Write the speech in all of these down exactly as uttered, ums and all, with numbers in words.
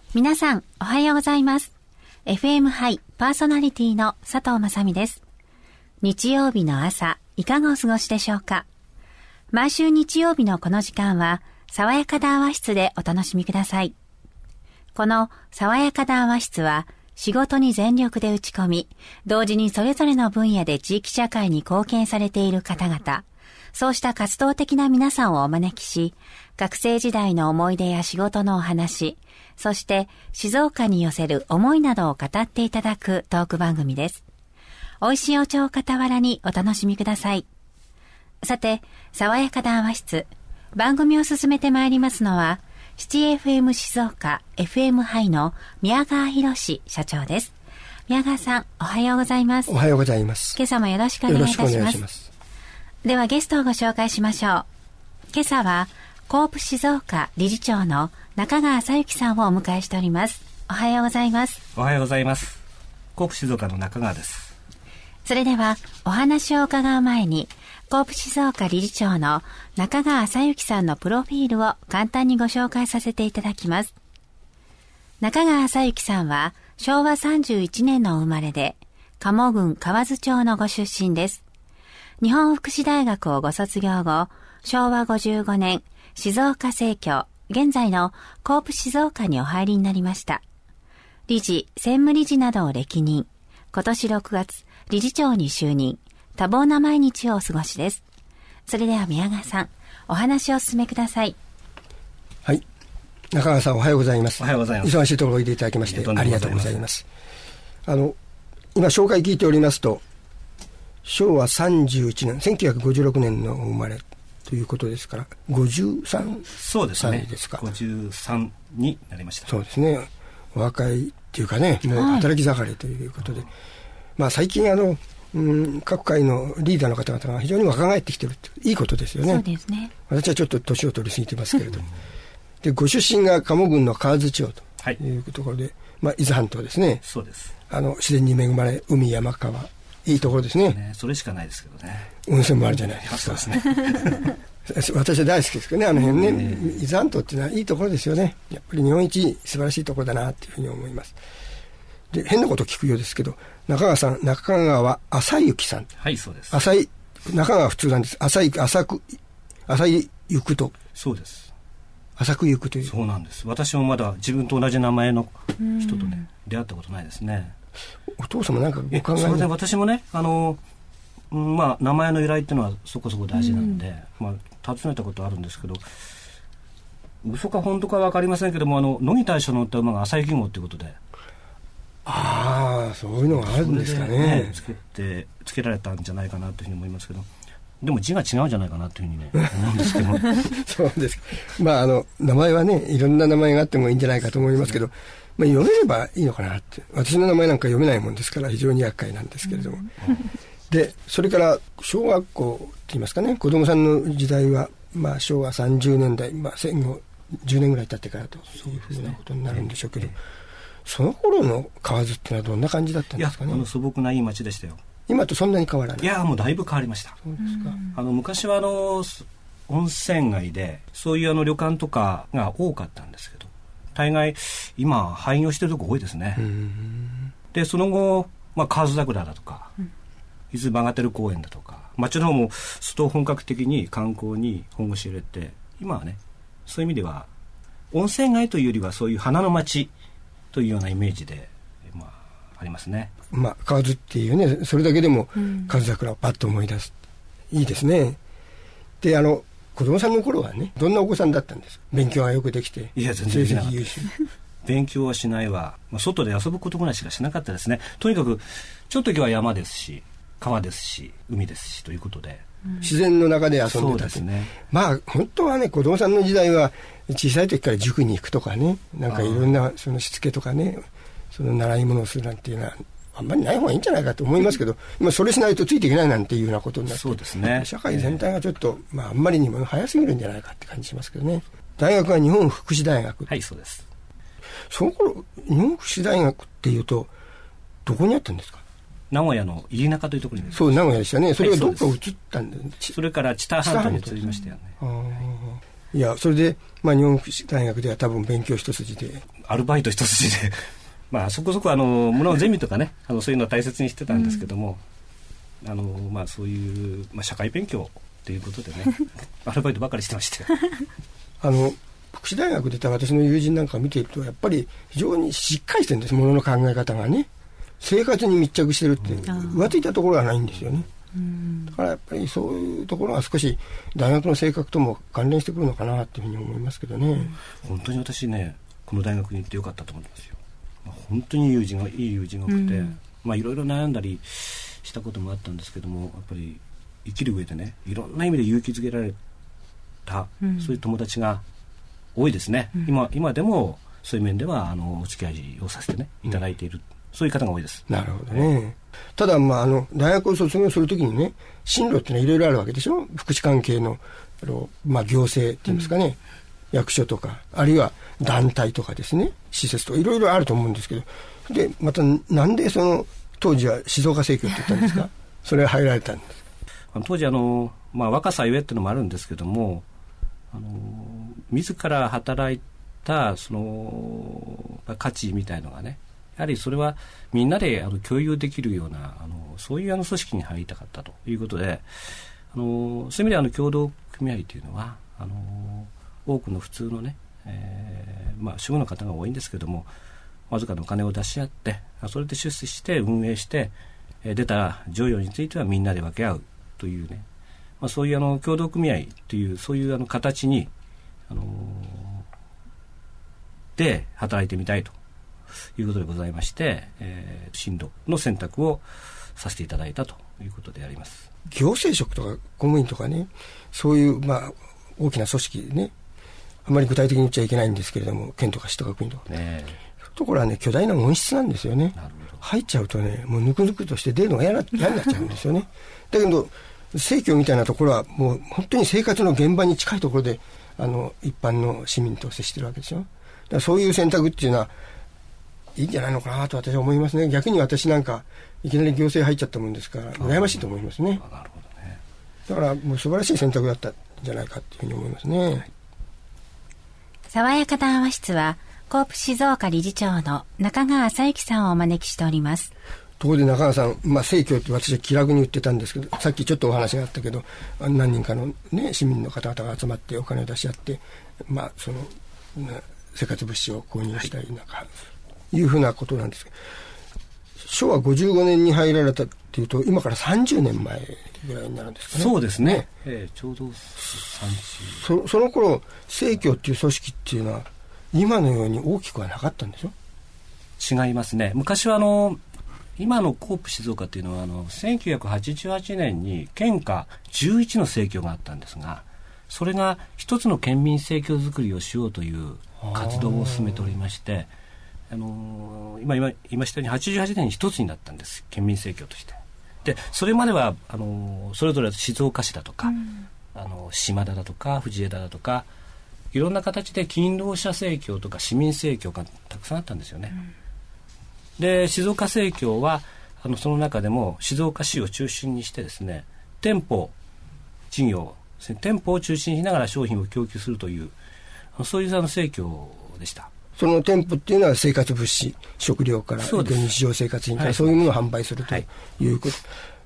皆さんおはようございます。 エフエム ハイパーソナリティの佐藤雅美です。日曜日の朝いかがお過ごしでしょうか。毎週日曜日のこの時間は爽やか談話室でお楽しみください。この爽やか談話室は仕事に全力で打ち込み、同時にそれぞれの分野で地域社会に貢献されている方々、そうした活動的な皆さんをお招きし、学生時代の思い出や仕事のお話、そして静岡に寄せる思いなどを語っていただくトーク番組です。美味しいお茶を傍らにお楽しみください。さて、爽やか談話室、番組を進めてまいりますのは、シティ エフエム 静岡 エフエム ハイの宮川博社長です。宮川さん、おはようございます。 おはようございます。 今朝もよろしくお願いいたします。 よろしくお願いします。 ではゲストをご紹介しましょう。今朝はコープ静岡理事長の中川紗幸さんをお迎えしております。おはようございます。 おはようございます。コープ静岡の中川です。 それではお話を伺う前に、コープ静岡理事長の中川紗幸さんのプロフィールを簡単にご紹介させていただきます。中川紗幸さんはしょうわさんじゅういちねんのお生まれで、加茂郡河津町のご出身です。日本福祉大学をご卒業後、しょうわごじゅうごねん、静岡生協、現在のコープ静岡にお入りになりました。理事、専務理事などを歴任。今年ろくがつ、理事長に就任。多忙な毎日をお過ごしです。それでは宮川さん、お話をお進めください。 はい。中川さん、おはようございます。 おはようございます。 忙しいところおいでいただきましてありがとうございます。あの、今紹介聞いておりますと、しょうわさんじゅういちねん、せんきゅうひゃくごじゅうろくねんのお生まれということですから、ごじゅうさんそうですね。 さいですか。 ごじゅうさんになりました。 そうですね。お若いっていうかね、もう働き盛りということで、はい、まあ最近あの、うん、各界のリーダーの方々が非常に若返ってきてるっていいことですよね。 そうですね。 私はちょっと年を取り過ぎてますけれどもで、ご出身が加茂郡の河津町というところで、はい、まあ、伊豆半島ですね。 そうです。あの自然に恵まれ、海山川、いいところです ね, ね。それしかないですけどね。 温泉もあるじゃないですか。 そうですね私は大好きですけどね、あの辺ね、伊豆半島っていうのはいいところですよね。やっぱり日本一素晴らしいところだなというふうに思います。で、変なこと聞くようですけど、中川さん、中川浅幸さん。 はい、そうです。 浅い、中川は普通なんです。浅い、浅く、浅い行くと。 そうです。 浅く行くという。 そうなんです。私もまだ自分と同じ名前の人とね、出会ったことないですね。 お父様なんかご考えに。 それで私もね、あの、まあ、名前の由来っていうのはそこそこ大事なんで、まあ、尋ねたことあるんですけど、嘘か本当か分かりませんけども、あの、乃木大将の乗った馬が浅雪号っていうことで、 ああ、そういうのがあるんですか ね, ねつけてつけられたんじゃないかなというふうに思いますけど、でも字が違うんじゃないかなというふうにね思うんですけどそうです。まああの名前はね、いろんな名前があってもいいんじゃないかと思いますけど、まあ、読めればいいのかなって。私の名前なんか読めないもんですから非常に厄介なんですけれども、うん、でそれから小学校って言いますかね、子供さんの時代は、まあ、しょうわさんじゅうねんだい、まあ、戦後じゅうねんぐらい経ってからとそういうふうなことになるんでしょうけど、その頃の河津ってのはどんな感じだったんですかね。 いや、あの素朴ないい町でしたよ。 今とそんなに変わらない。 いや、もうだいぶ変わりました。 そうですか。 あの昔はあの温泉街でそういうあの旅館とかが多かったんですけど、大概今廃業してるとこ多いですね。うんでその後、まあ、河津桜だとか、うん、伊豆バガテル公園だとか、町の方も相当本格的に観光に本腰入れて、今はねそういう意味では温泉街というよりはそういう花の町というようなイメージで、まあ、ありますね。 まあ、河津っていうね、それだけでも河津桜をパッと思い出す、うん、いいですね。で、あの子供さんの頃はね、どんなお子さんだったんですか。勉強がよくできて。 いや、全然成績優秀勉強はしないわ、まあ、外で遊ぶことぐらいしかしなかったですね。とにかくちょっと時は山ですし川ですし海ですしということで、 うん、自然の中で遊んでた。 そうですね。 まあ本当はね、子供さんの時代は小さい時から塾に行くとかね、なんかいろんなそのしつけとかね、その習い物をするなんていうのはあんまりない方がいいんじゃないかと思いますけど、今それしないとついていけないなんていうようなことになって、 そうですね、 社会全体がちょっと、まあ、あんまりにも早すぎるんじゃないかって感じしますけどね。大学は日本福祉大学。 はい、そうです。 その頃日本福祉大学っていうとどこにあったんですか。 名古屋の入中というところに。 そう、名古屋でしたね。それがどっか移ったんで、はい、 そ, それから知多半島に移りましたよね。 あ、 いやそれで、まあ、日本福祉大学では多分勉強一筋でアルバイト一筋でまあそこそこあのもののゼミとかねあのそういうのは大切にしてたんですけども、うん、あのまあ、そういう、まあ、社会勉強ということでねアルバイトばかりしてましてあの福祉大学でた私の友人なんか見ているとやっぱり非常にしっかりしてるんです。ものの考え方がね生活に密着してるって、うん、浮ついたところはないんですよね、うん、だからやっぱりそういうところは少し大学の性格とも関連してくるのかなというふうに思いますけどね、うん、 本当に私ねこの大学に行ってよかったと思いますよ。本当に友人がいい友人が多くて、うん、まあいろいろ悩んだりしたこともあったんですけどもやっぱり生きる上でねいろんな意味で勇気づけられた、うん、そういう友達が多いですね、うん、今, 今でもそういう面ではあのお付き合いをさせてねいただいている、うん、そういう方が多いです。 なるほどね。ただ、まあ、あの大学を卒業するときにね進路ってのはいろいろあるわけでしょ。福祉関係 の, あの、まあ、行政っていうんですかね、うん、役所とかあるいは団体とかですね施設とかいろいろあると思うんですけどでまたなんでその当時は静岡生協って言ったんですかそれは入られたんですか。 あの当時あの、まあ、若さゆえっていうのもあるんですけどもあの自ら働いたその価値みたいのがねやはりそれはみんなであの共有できるようなあのそういうあの組織に入りたかったということであのそういう意味であの協同組合というのはあの多くの普通のね、えーまあ、主婦の方が多いんですけどもわずかのお金を出し合ってそれで出資して運営して出た剰余についてはみんなで分け合うというね、まあ、そういうあの協同組合というそういうあの形に、あのー、で働いてみたいということでございまして、えー、進路の選択をさせていただいたということであります。 行政職とか公務員とかねそういう、まあ、大きな組織ねあまり具体的に言っちゃいけないんですけれども県とか市とか国とか、ね、そういうところはね巨大な温室なんですよね。入っちゃうとねもうぬくぬくとして出るのが嫌な嫌になっちゃうんですよねだけど生協みたいなところはもう本当に生活の現場に近いところであの一般の市民と接してるわけでしょ。だからそういう選択っていうのはいいんじゃないのかなと私は思いますね。逆に私なんかいきなり行政入っちゃったもんですから羨ましいと思いますね。 なるほどね。 だからもう素晴らしい選択だったんじゃないかっていうふうに思いますね、はい、 爽やか談話室はコープ静岡理事長の中川朝幸さんをお招きしております。 ところで中川さん、まあ、生協って私は気楽に言ってたんですけどさっきちょっとお話があったけど何人かの、ね、市民の方々が集まってお金を出し合って、まあ、その生活物資を購入したりなんか、はい、いうふうなことなんですけどしょわごじゅうごねんに入られたっていうと今からさんじゅうねんまえぐらいになるんですかね。 そうですね、えー、ちょうどさんじゅうそ, その頃生協っていう組織っていうのは今のように大きくはなかったんでしょ。 違いますね。昔はあの今のコープ静岡っていうのはあのせんきゅうひゃくはちじゅうはちねんに県下じゅういちの生協があったんですがそれが一つの県民生協づくりをしようという活動を進めておりましてあのー、今今言いましたようにはちじゅうはちねんに一つになったんです県民生協として。でそれまではあのー、それぞれ静岡市だとか、うん、あの島田だとか藤枝だとかいろんな形で勤労者生協とか市民生協がたくさんあったんですよね、うん、で静岡生協はあのその中でも静岡市を中心にしてですね店舗事業店舗を中心にしながら商品を供給するというそういうあの生協でした。 その店舗っていうのは生活物資食料から日常生活品から、はい、そういうものを販売するということ、はい、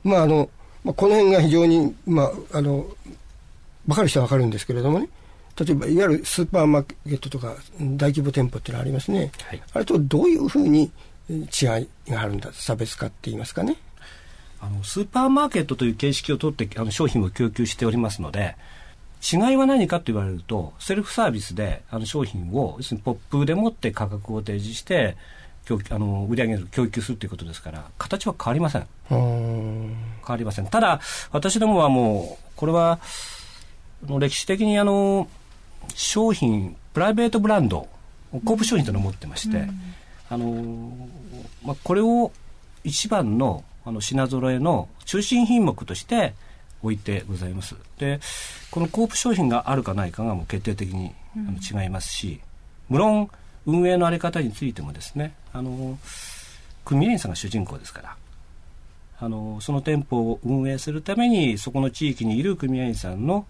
まああの、まあ、この辺が非常に、まあ、あの分かる人は分かるんですけれどもね例えばいわゆるスーパーマーケットとか大規模店舗っていうのがありますね、はい、あれとどういうふうに違いがあるんだ差別化って言いますかね。 あのスーパーマーケットという形式をとってあの商品を供給しておりますので違いは何かと言われるとセルフサービスであの商品を要するにポップでもって価格を提示してあの売り上げる供給するということですから形は変わりません。変わりません。ただ私どもはもうこれは歴史的にあの商品プライベートブランドコープ商品というのを持ってまして、うん、あのまあ、これを一番のあの品揃えの中心品目として置いてございます。でこのコープ商品があるかないかがもう決定的にあの違いますし、うん、無論運営の在り方についてもですねあの組合員さんが主人公ですからあのその店舗を運営するためにそこの地域にいる組合員さんの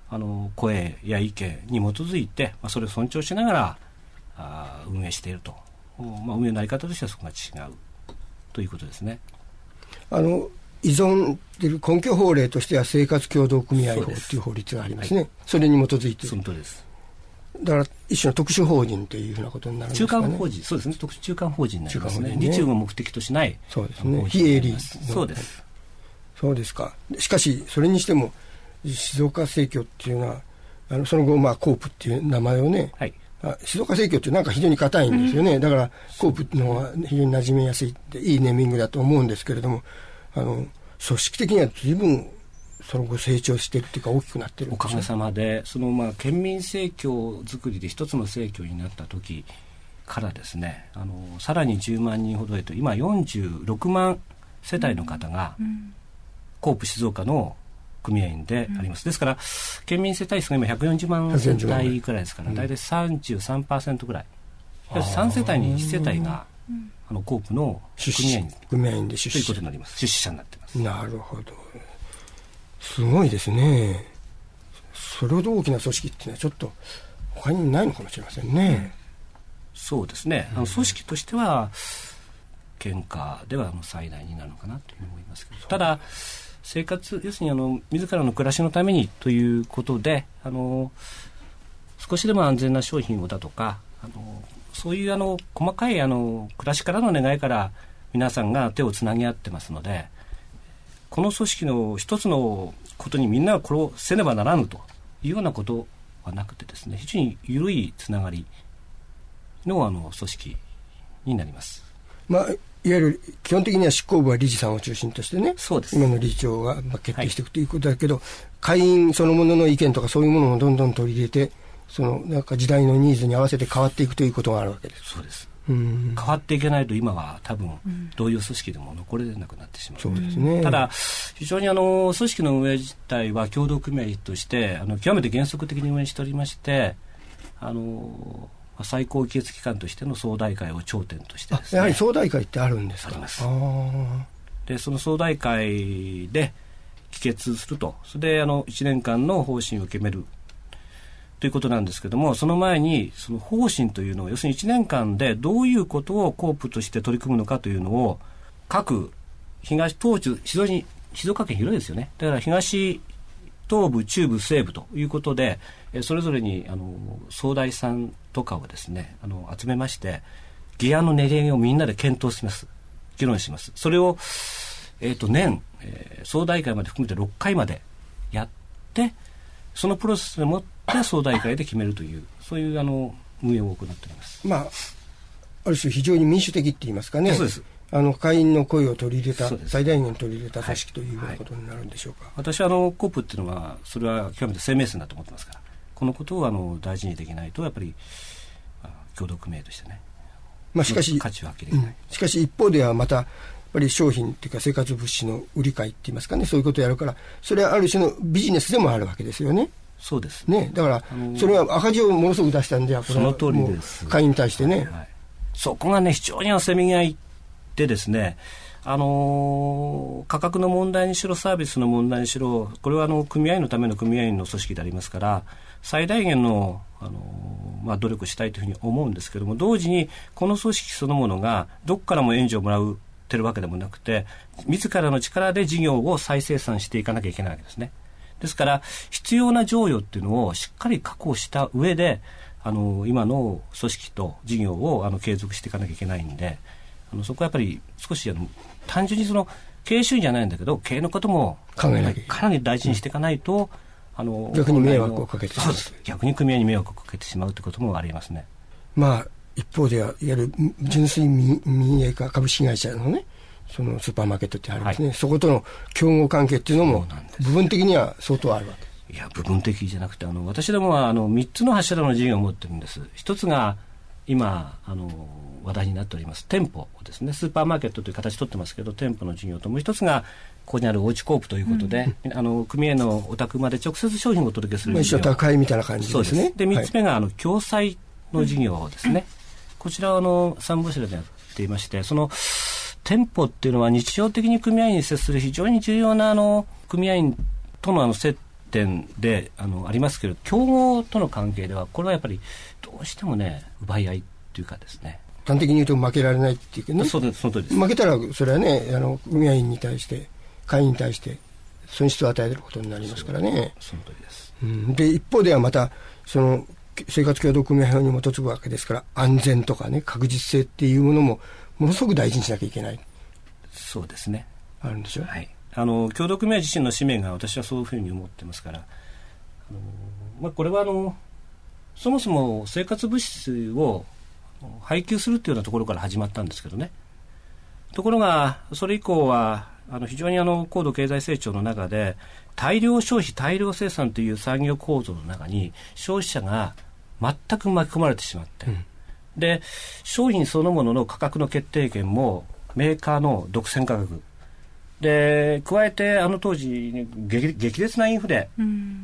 あの声や意見に基づいて、まあ、それを尊重しながらあ運営していると、まあ、運営のあり方としてはそこが違うということですね。 あの依存っていう根拠法令としては生活協同組合法という法律がありますね。 そ, はい、それに基づいてその通りです。 だから一種の特殊法人というふうなことになるんですかね。 中間法人、そうですね、特殊中間法人になりますね。利中を目的としない、 そうですね、非営利。 そうです。 そうですか。しかしそれにしても静岡生協っていうのはあのその後まあコープっていう名前をね、はい、静岡生協ってなんか非常に硬いんですよね、うん、だからコープの方が非常に馴染みやすいっていいネーミングだと思うんですけれども、あの組織的には随分その後成長しているというか大きくなっている。 おかげさまでそのまあ県民生協作りで一つの生協になった時からですね、あのさらにじゅうまんにんほどへと今よんじゅうろくまん世帯の方が、うん、コープ静岡の組合員であります、うん、ですから県民世帯数が今ひゃくよんじゅうまん世帯くらいですから、うん、大体 さんじゅうさんパーセント くらい、さん世帯にいち世帯があのコープの組合員組合員で出資ということになります。出資者になっています。 なるほど、すごいですね。それほど大きな組織っていうのはちょっと他にないのかもしれませんね、うん、 そうですね、あの組織としては県下では最大になるのかなというふうに思いますけど、ただ生活、要するにあの自らの暮らしのためにということで、あの少しでも安全な商品をだとか、あのそういうあの細かいあの暮らしからの願いから皆さんが手をつなぎ合ってますので、この組織の一つのことにみんながこれをせねばならぬというようなことはなくてですね、非常に緩いつながりのあの組織になります。 まあ、いわゆる基本的には執行部は理事さんを中心としてね、 そうです。 今の理事長が決定していくということだけど、はい、会員そのものの意見とかそういうものをどんどん取り入れて、そのなんか時代のニーズに合わせて変わっていくということがあるわけです。 そうです。変わっていけないと今は多分どういう組織でも残れなくなってしまう、 そうですね。 ただ非常にあの組織の運営自体は協同組合としてあの極めて原則的に運営しておりまして、あの最高議決機関としての総代会を頂点としてですね、 やはり総代会ってあるんですか。 あります。あでその総代会で議決すると、それであのいちねんかんの方針を決めるということなんですけども、その前にその方針というのを要するにいちねんかんでどういうことをコープとして取り組むのかというのを各東東中静岡に静岡県広いですよね。だから東東部中部西部ということでそれぞれにあの総代さんとかをですねあの集めまして議案の練り上げをみんなで検討します、議論します。それを、えー、と年、えー、総代会まで含めてろっかいまでやってそのプロセスでもって総代会で決めるというそういうあの運営を行っております。 まあある種非常に民主的って言いますかね。 そうです。 あの会員の声を取り入れた最大限取り入れた組織というようなことになるんでしょうか。はいはい、 私はあのコープっていうのはそれは極めて生命線だと思ってますから、このことをあの大事にできないとやっぱり協同組合としてね、 まあ、しかし価値を発揮できない、うん、 しかし一方ではまたやっぱり商品っていうか生活物資の売り買いって言いますかね、そういうことをやるからそれはある種のビジネスでもあるわけですよね。 そうですね。だからそれは赤字をものすごく出したんで、これはその通りです。 会員に対してね、 はい、そこがね非常にせめぎ合いでですね、あのー、価格の問題にしろサービスの問題にしろ、これはあの組合員のための組合員の組織でありますから最大限の、あのーまあ、努力したいというふうに思うんですけども、同時にこの組織そのものがどこからも援助をもらってるわけでもなくて自らの力で事業を再生産していかなきゃいけないわけですね。ですから必要な剰余っていうのをしっかり確保した上であの今の組織と事業をあの継続していかなきゃいけないんで、あのそこはやっぱり少しあの単純にその経営収益じゃないんだけど経営のことも考えなきゃかなり大事にしていかないと、うん、あの逆に迷惑をかけてしまう。 逆に組合に迷惑をかけてしまうということもありますね。 まあ一方ではいわゆる純粋民営化株式会社のねそのスーパーマーケットってありますね、はい、そことの競合関係っていうのも部分的には相当あるわけ。 いや部分的じゃなくてあの私どもはあのみっつの柱の事業を持ってるんです。一つが今あの話題になっております店舗ですね、スーパーマーケットという形を取ってますけど店舗の事業と、もう一つがここにあるおうちコープということで、うん、あの組合のお宅まで直接商品をお届けする事業、 まあ、一緒高いみたいな感じですね。 そうです。でみっつめが、はい、あの共済の事業ですね、うん、こちらはあのさん柱でやっていまして、その店舗っていうのは日常的に組合員に接する非常に重要なあの組合員とのあの接点であのありますけど、競合との関係ではこれはやっぱりどうしてもね奪い合いっていうかですね、 端的に言うと負けられないっていうかね。 そうです、その通りです。 負けたらそれはね、あの組合員に対して会員に対して損失を与えることになりますからね。 その通りです、 うん、で一方ではまたその生活協同組合法に基づくわけですから、安全とかね確実性っていうものもものすごく大事にしなきゃいけない。 そうですね、 あるんでしょう。 はい、あの協同組合自身の使命が私はそういうふうに思ってますから、あの、まあ、これはあのそもそも生活物資を配給するというようなところから始まったんですけどね。ところがそれ以降はあの非常にあの高度経済成長の中で大量消費大量生産という産業構造の中に消費者が全く巻き込まれてしまって、うん、で商品そのものの価格の決定権もメーカーの独占価格で、加えてあの当時 激, 激烈なインフレ、うん、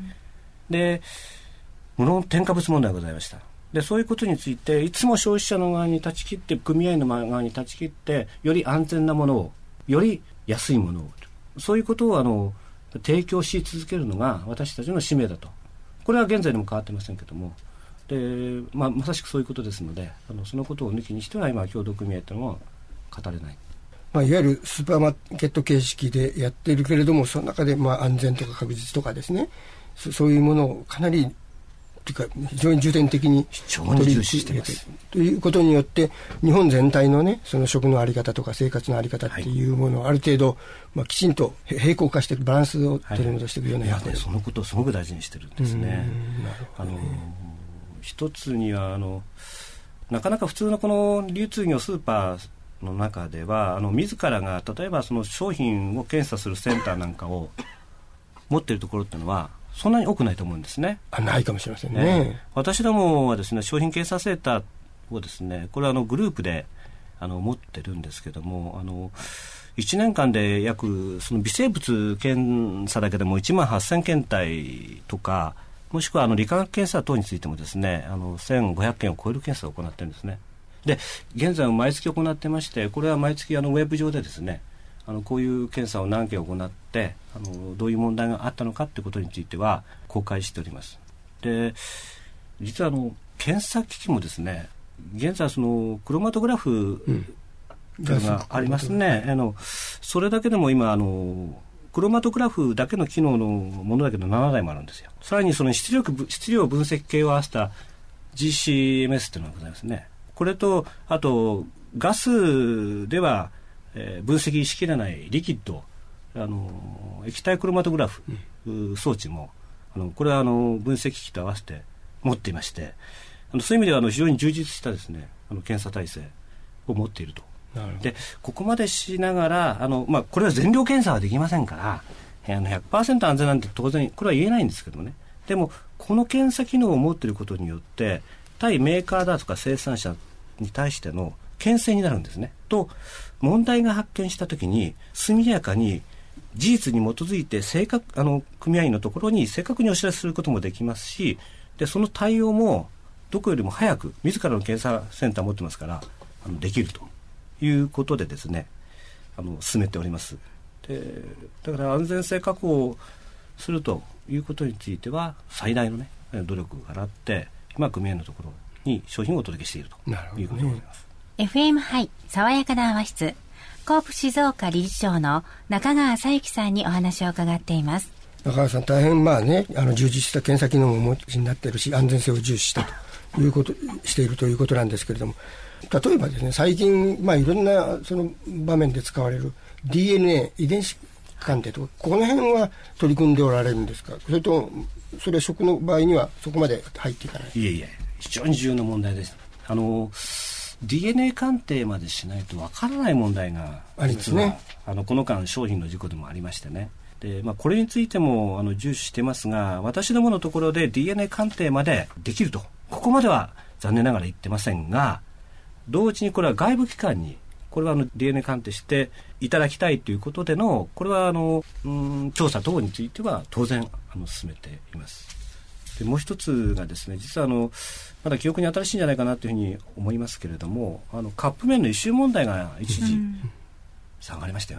で無論添加物問題がございました。でそういうことについていつも消費者の側に立ち切って組合の側に立ち切ってより安全なものをより安いものをそういうことをあの提供し続けるのが私たちの使命だと。これは現在でも変わってませんけども、で、まあ、まさしくそういうことですので、あのそのことを抜きにしては今協同組合というのは語れない、 まあ、いわゆるスーパーマーケット形式でやっているけれども、その中でまあ安全とか確実とかですね、そ, そういうものをかなりというか非常に重点的に取り重視していますということによって日本全体のねその食の在り方とか生活の在り方っていうものをある程度、まあ、きちんと平衡化していくバランスを取り戻していくような、 はい、いやそのことをすごく大事にしてるんですね。 なるほどね。 あの一つにはあのなかなか普通のこの流通業スーパーの中ではあの自らが例えばその商品を検査するセンターなんかを持っているところっていうのはそんなに多くないと思うんですね。 あ、ないかもしれません ね, ね私どもはですね商品検査センターをですねこれはあのグループであの持ってるんですけども、あのいちねんかんで約その微生物検査だけでもいちまんはっせんけん体とか、もしくはあの理化学検査等についてもですねあのせんごひゃっけんを超える検査を行っているんですね。で現在も毎月行ってまして、これは毎月あのウェブ上でですねあのこういう検査を何件行ってあのどういう問題があったのかということについては公開しております。で実はあの検査機器もですね現在そのクロマトグラフというのがありますね、うん、あのそれだけでも今あのクロマトグラフだけの機能のものだけどななだいもあるんですよ。さらにその質量、質量分析系を合わせた ジーシーエムエス というのがございますね。これとあとガスではえー、分析しきれないリキッドあの液体クロマトグラフ、うん、装置もあのこれはあの分析機器と合わせて持っていまして、あのそういう意味ではあの非常に充実したですねあの検査体制を持っていると。でここまでしながらあの、まあ、これは全量検査はできませんからあの ひゃくパーセント 安全なんて当然これは言えないんですけどもね、でもこの検査機能を持っていることによって対メーカーだとか生産者に対しての牽制になるんですね。と問題が発見したときに速やかに事実に基づいて正確あの組合員のところに正確にお知らせすることもできますし、でその対応もどこよりも早く自らの検査センターを持ってますからあのできるということでですねあの進めております。でだから安全性確保をするということについては最大の、ね、努力を払って今組合のところに商品をお届けしているということでございます。 エフエム ハイ爽やかな泡室コープ静岡理事長の中川佐之さんにお話を伺っています。 中川さん大変まあねあの充実した検査機能もお持ちになっているし安全性を重視したということしているということなんですけれども、例えばですね最近まあいろんなその場面で使われる ディーエヌエー 遺伝子鑑定とかこの辺は取り組んでおられるんですか、それとそれは食の場合にはそこまで入っていかない。 いえいえ非常に重要な問題です。あのディーエヌエー 鑑定までしないとわからない問題がありますね。 あのこの間商品の事故でもありましてね。で、まあ、これについてもあの重視してますが、私どものところで ディーエヌエー 鑑定までできるとここまでは残念ながら言ってませんが、同時にこれは外部機関にこれはあの ディーエヌエー 鑑定していただきたいということでのこれはあのうん調査等については当然あの進めています。でもう一つがですね実はあのまだ記憶に新しいんじゃないかなというふうに思いますけれども、あのカップ麺の異臭問題が一時下がりましたよね。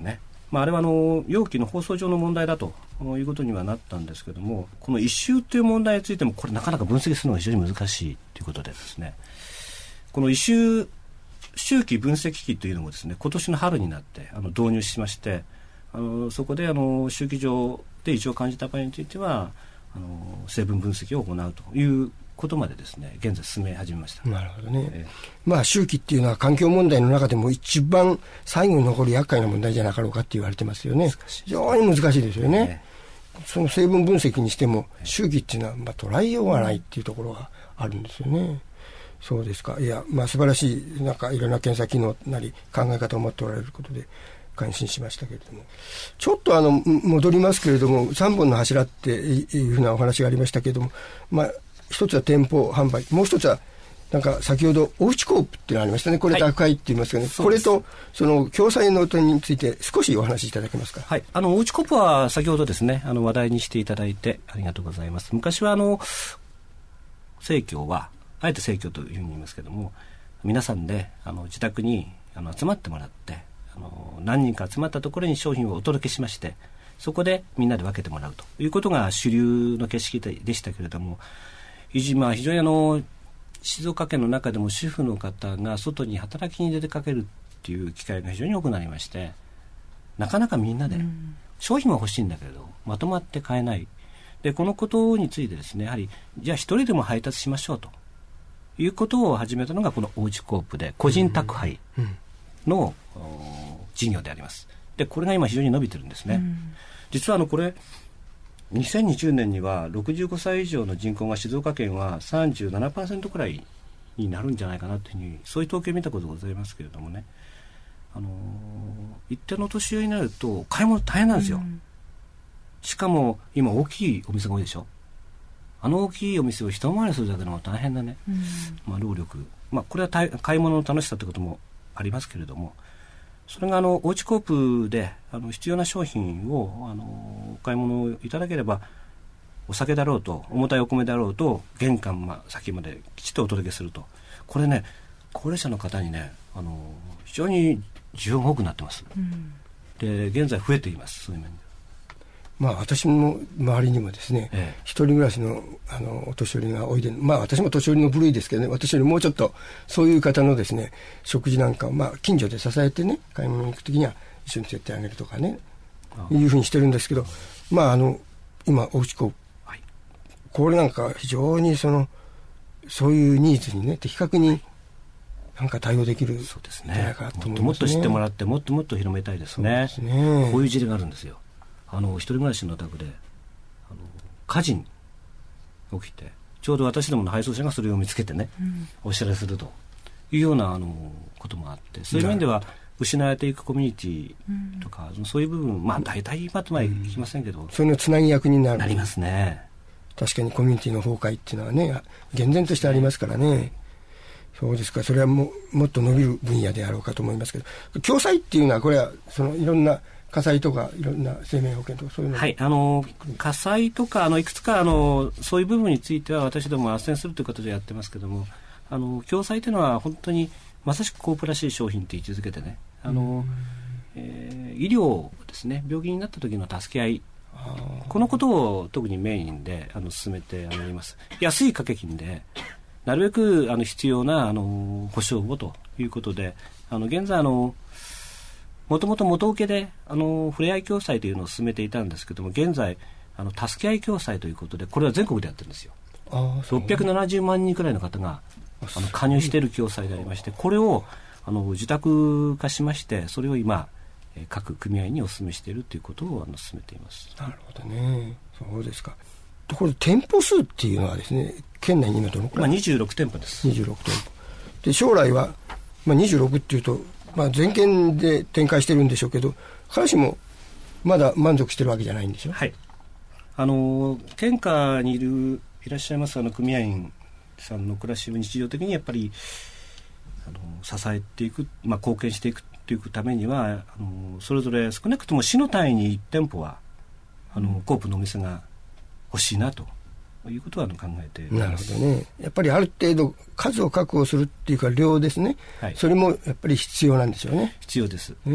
まあ、あれはあの容器の包装上の問題だということにはなったんですけども、この異臭という問題についてもこれなかなか分析するのが非常に難しいということでですね、この異臭周期分析機というのもですね、今年の春になってあの導入しまして、あのそこであの周期上で異常を感じた場合についてはあの成分分析を行うということまでですね、現在進め始めました。 なるほどね、 えー、 まあ周期っていうのは環境問題の中でも一番最後に残る厄介な問題じゃなかろうかって言われてますよね。非常に難しいですよね、えー、その成分分析にしても周期っていうのはまあ捉えようがないっていうところがあるんですよね。そうですか。いや、まあ素晴らしい、なんかいろんな検査機能なり考え方を持っておられることで感心しましたけれども、ちょっとあの戻りますけれども、さんぼんの柱っていうふうなお話がありましたけれども、まあ一つは店舗販売、もう一つはなんか先ほどおうちコープっていうのがありましたね。これ宅配って言いますけどね、はい、これとその共済の点について少しお話しいただけますか。 はい、あのおうちコープは先ほどですね、あの話題にしていただいてありがとうございます。昔はあの生協はあえて生協というふうに言いますけども、皆さんであの自宅にあの集まってもらって、あの何人か集まったところに商品をお届けしまして、そこでみんなで分けてもらうということが主流の形式でしたけれども、まあ、非常にあの静岡県の中でも主婦の方が外に働きに出かけるっていう機会が非常に多くなりまして、なかなかみんなで商品は欲しいんだけれどまとまって買えない。でこのことについてですね、やはりじゃあ一人でも配達しましょうということを始めたのがこのおうちコープで個人宅配の、うんうん、事業であります。でこれが今非常に伸びてるんですね、うん、実はあのこれにせんにじゅうねんにはろくじゅうごさい以上の人口が静岡県は さんじゅうななパーセント くらいになるんじゃないかなというふうに、そういう統計を見たことがございますけれどもね、あのー、一定の年寄りになると買い物大変なんですよ、うん、しかも今大きいお店が多いでしょ。あの大きいお店を一回りするだけでも大変だね、うんまあ、労力、まあ、これは買い物の楽しさということもありますけれども、それがあのおうちコープであの必要な商品をあのお買い物いただければ、お酒だろうと重たいお米だろうと玄関ま先まできちっとお届けすると、これね高齢者の方にねあの非常に需要が多くなってます、うん、で現在増えています。そういう面でまあ私の周りにもですね、ええ、一人暮らしのあのお年寄りがおいで、まあ私も年寄りの部類ですけどね、私よりもうちょっとそういう方のですね食事なんかをまあ近所で支えてね、買い物に行くときには一緒に連れてあげるとかね、いうふうにしてるんですけど、まああの今おうちコープ、はい、これなんか非常にそのそういうニーズにね的確になんか対応できるんじゃないかと思いますね。 もっともっと知ってもらってもっともっと広めたいですね。そうですね。こういう事例があるんですよ。あの一人暮らしのお宅であの火事に起きて、ちょうど私どもの配送車がそれを見つけてね、うん、お知らせするというようなあのこともあって、そういう面では失われていくコミュニティとか、うん、そういう部分、まあ大体今とはいきませんけど、うん、 それのつなぎ役になるなりますね。 確かにコミュニティの崩壊っていうのはね厳然としてありますからね、はい、そうですか。それはももっと伸びる分野であろうかと思いますけど、共済っていうのはこれはそのいろんな火災とかいろんな生命保険とかそういうの、 はい、あの火災とかあのいくつかあのそういう部分については私ども斡旋するという形でやってますけども、あの共済というのは本当にまさしくコープらしい商品と位置づけてね、あの、えー、医療ですね、病気になった時の助け合い、このことを特にメインであの進めております。安い掛け金でなるべくあの必要なあの保証をということで、あの現在あのもともと元請けであのふれあい共済というのを進めていたんですけども、現在あの助け合い共済ということでこれは全国でやってるんですよ。あろっぴゃくななじゅうまんにんくらいの方があの加入している共済でありまして、これをあの受託化しまして、それを今各組合にお勧めしているということをあの進めています。 なるほどね。そうですか。ところで店舗数っていうのはですね、県内に今どのくらい、 まあ、にじゅうろくてんぽです。 にじゅうろくてんぽで、将来は、まあ、にじゅうろくっていうと、まあ、全県で展開してるんでしょうけど、必ずしもまだ満足してるわけじゃないんでしょ。 はい、あの県下にいるいらっしゃいますあの組合員さんの暮らしを日常的にやっぱりあの支えていく、まあ、貢献していくというためには、あのそれぞれ少なくとも市の単位にいち店舗はあのコープのお店が欲しいなということは考えています。 なるほどね。やっぱりある程度数を確保するっていうか量ですね、はい、それもやっぱり必要なんですよね。 必要です、 ね、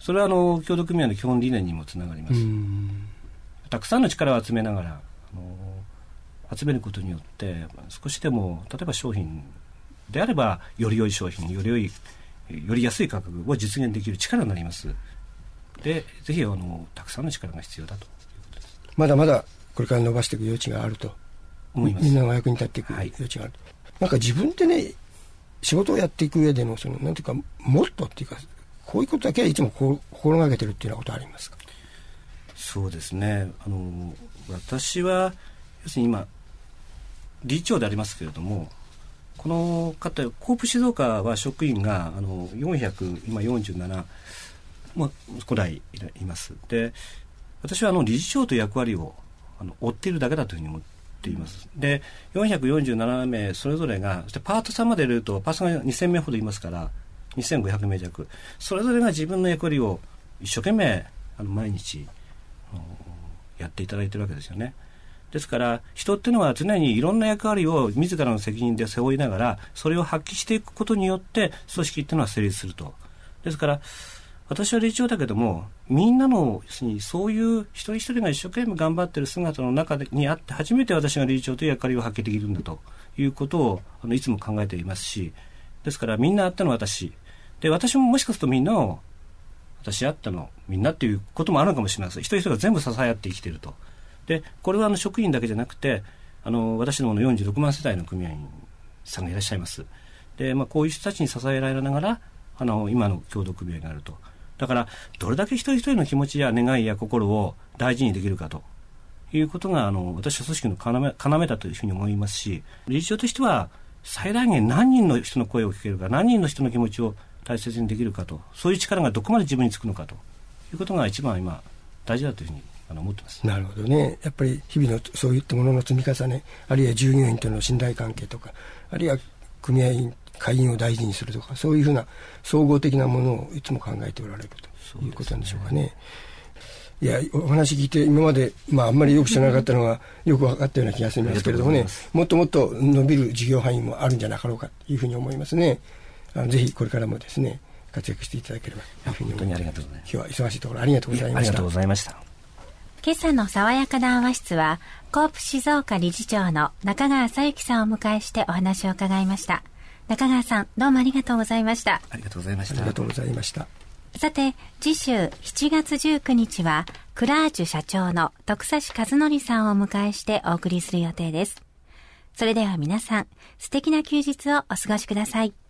それはあの協同組合の基本理念にもつながります。たくさんの力を集めながらあの集めることによって少しでも例えば商品であればより良い商品、より良いより安い価格を実現できる力になります。でぜひあのたくさんの力が必要だということです。 まだまだこれから伸ばしていく余地があると思います。みんなが役に立っていく余地がある、はい、なんか自分でね仕事をやっていく上でのそのなんていうかもっとっていうかこういうことだけはいつも心がけてるっていうようなことはありますか？ そうですね、あの私は要するに今理事長でありますけれども、この方コープ静岡は職員があのよんひゃく今よんじゅうななまあ、古代います。で私はあの理事長という役割をあの負っているだけだというふうに思っています。でよんひゃくよんじゅうななめいそれぞれがそしてパートさんまで入れるとパートさんがにせんめいほどいますからにせんごひゃくめい弱、それぞれが自分の役割を一生懸命あの毎日やっていただいているわけですよね。ですから人っていうのは常にいろんな役割を自らの責任で背負いながらそれを発揮していくことによって組織っていうのは成立すると。ですから私は理事長だけどもみんなの要するにそういう一人一人が一生懸命頑張っている姿の中にあって初めて私が理事長という役割を発揮できるんだということをあのいつも考えていますし、ですからみんなあっての私で、私ももしかするとみんなを私あったのみんなっていうこともあるのかもしれません。一人一人が全部支え合って生きていると。でこれはあの職員だけじゃなくてあの私どものよんじゅうろくまん世帯の組合員さんがいらっしゃいます。で、まあ、こういう人たちに支えられながらあの今の協同組合があると。だからどれだけ一人一人の気持ちや願いや心を大事にできるかということがあの私は組織の要、要だというふうに思いますし、理事長としては最大限何人の人の声を聞けるか、何人の人の気持ちを大切にできるかと、そういう力がどこまで自分につくのかということが一番今大事だというふうにあの思ってます。 なるほどね。やっぱり日々のそういったものの積み重ね、あるいは従業員との信頼関係とか、あるいは組合員会員を大事にするとか、そういうふうな総合的なものをいつも考えておられるということなんでしょうかね。いや、お話聞いて今まで、まあ、あんまりよく知らなかったのがよく分かったような気がしますけれどもね、もっともっと伸びる事業範囲もあるんじゃなかろうかというふうに思いますね。あのぜひこれからもですね活躍していただければというふうに思います。 本当にありがとうございます。 今日は忙しいところありがとうございました。 ありがとうございました。 今朝の爽やか談話室はコープ静岡理事長の中川紗由紀さんをお迎えしてお話を伺いました。中川さん、どうもありがとうございました。 ありがとうございました。 ありがとうございました。 さて、次週しちがつじゅうくにちはクラージュ社長の徳差和則さんをお迎えしてお送りする予定です。それでは皆さん、素敵な休日をお過ごしください。